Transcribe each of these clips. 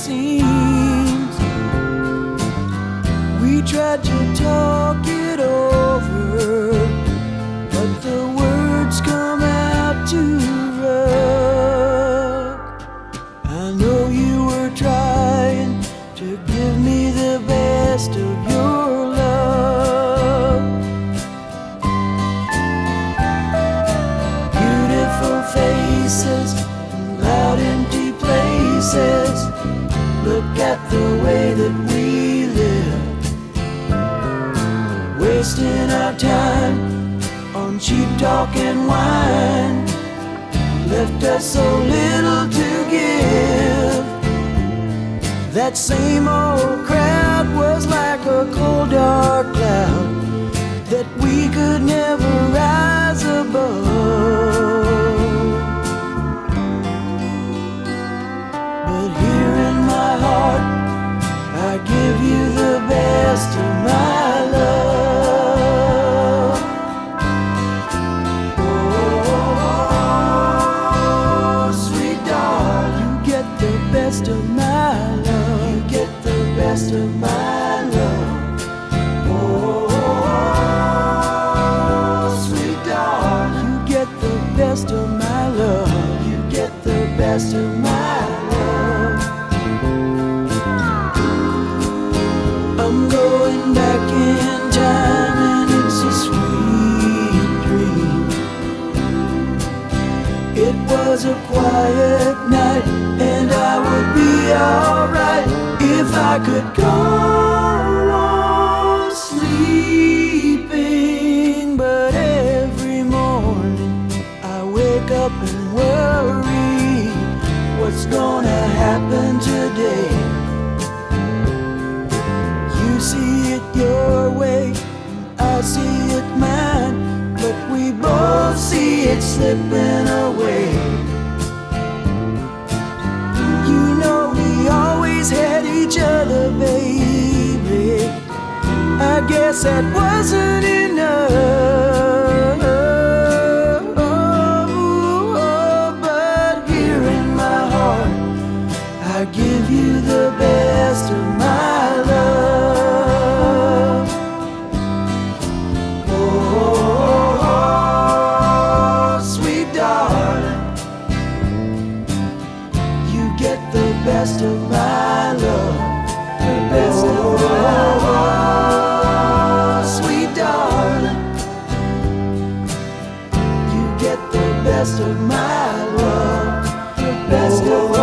seems. We tried to talk it over, but the words come out too rough. I know you were trying to give me the best of your love. Beautiful faces and loud empty places. Look at the way that we live, wasting our time on cheap talk and wine. Left us so little to give. That same old crowd was like a cold dark cloud that we could never rise above. But here in my heart, I give you the best of my love. Oh, sweet darling, you get the best of my love. You get the best of my love. Oh, sweet darling, you get the best of my love. You get the best of my love. I'm going back in time and it's a sweet dream. It was a quiet night and I would be alright if I could go on sleeping. But every morning I wake up and worry, what's gonna happen today? You see it your way, I see it mine, but we both see it slipping away. You know we always had each other, baby. I guess that wasn't enough. But here in my heart, I give you the best of my love. Oh, sweet darling, you get the best of my love. The best of my love. Sweet darling, you get the best of my love. The best of my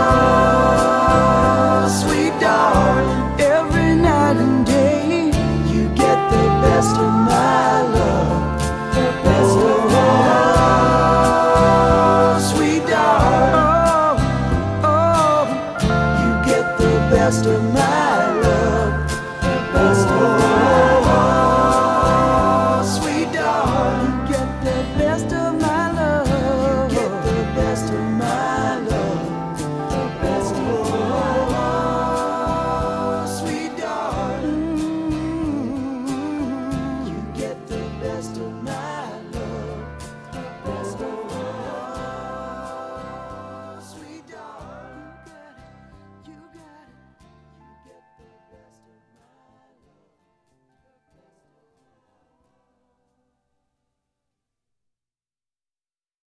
love. Sweet darling, every night and day, you get the best of my love. The best of my love. Sweet darling, oh, you get the best of my love. The best of my love. Sweet darling, you get the best of my love. You get the best of my love. The best of my love. Sweet darling, you get the best of my